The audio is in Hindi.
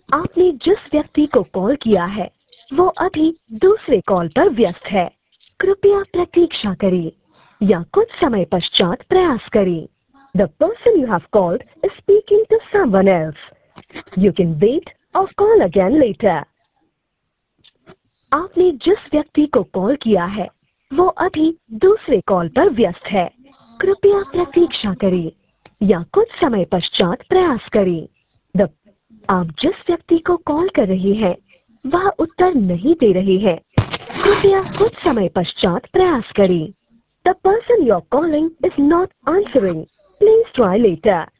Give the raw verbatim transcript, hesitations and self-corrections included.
आपने जिस व्यक्ति को कॉल किया है वो अभी दूसरे कॉल पर व्यस्त है। कृपया प्रतीक्षा करें या कुछ समय पश्चात प्रयास करें। The person you have called is speaking to someone else. You can wait or call again later. आपने जिस व्यक्ति को कॉल किया है वो अभी दूसरे कॉल पर व्यस्त है। कृपया प्रतीक्षा करें या कुछ समय पश्चात प्रयास करें। The आप जिस व्यक्ति को कॉल कर रहे हैं वह उत्तर नहीं दे रहे हैं। कृपया कुछ समय पश्चात प्रयास करें। The person you're calling is not answering. Please try later.